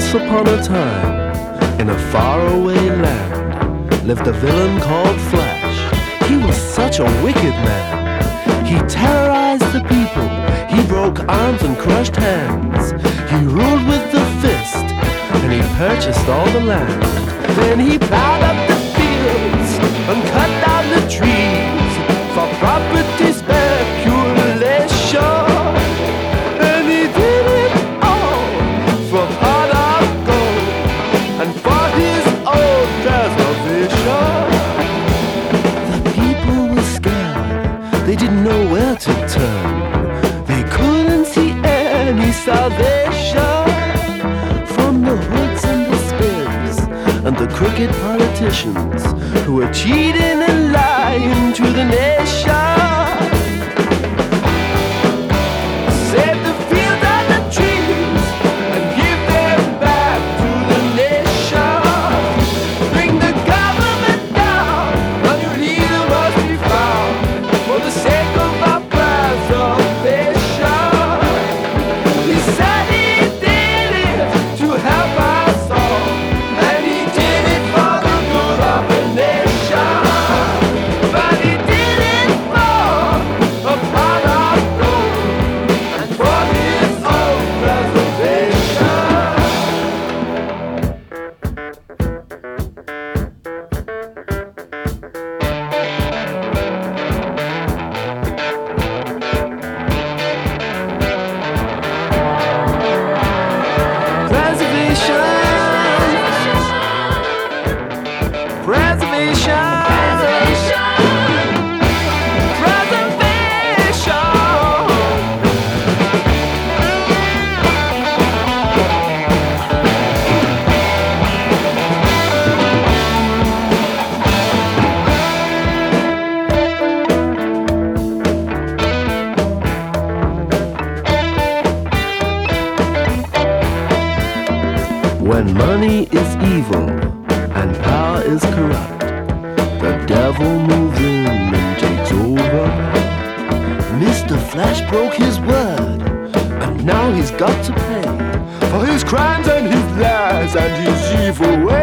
Once upon a time, in a faraway land, lived a villain called Flash. He was such a wicked man. He terrorized the people. He broke arms and crushed hands. He ruled with the fist, and he purchased all the land. Then he plowed up the fields and cut down the trees for property speculation. And he did it all for pot of gold and for his own preservation. The people were scared. They didn't know where to turn. They couldn't see any salvation from the hoods and the spirs and the crooked politicians who were cheating and lying to the nation. Save the fields and the trees and give them back to the nation. Bring the government down, a new leader must be found for the sake of our preservation. He said he did it to help us all, and he did it for the good of the nation. But he did it for a pot of gold and for his own preservation. Preservation. When money is evil and power is corrupt, the devil moves in and takes over. Mr. Flash broke his word, and now he's got to pay for his crimes and his lies and his evil ways.